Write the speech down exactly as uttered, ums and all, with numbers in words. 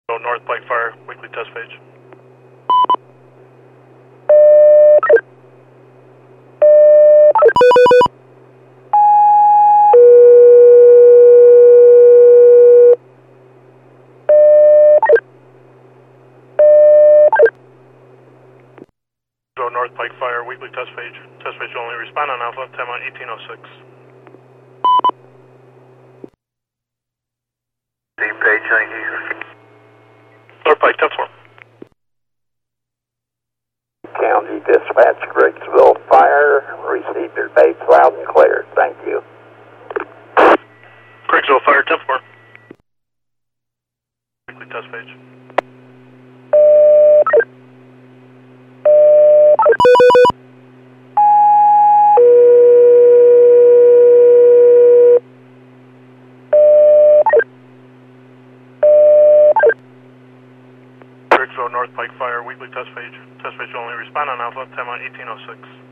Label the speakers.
Speaker 1: North Pike Fire, weekly test page. North Pike Fire, weekly test page. Test page only, respond on Alpha, time on eighteen oh six.
Speaker 2: Deep page, thank you.
Speaker 1: North Pike, ten four.
Speaker 2: County Dispatch, Griggsville Fire, received your base loud and clear, thank you.
Speaker 1: Griggsville Fire, ten four. Weekly test page. Griggsville North Pike Fire, weekly test page. Test page only, respond on Alpha, time on eighteen oh six.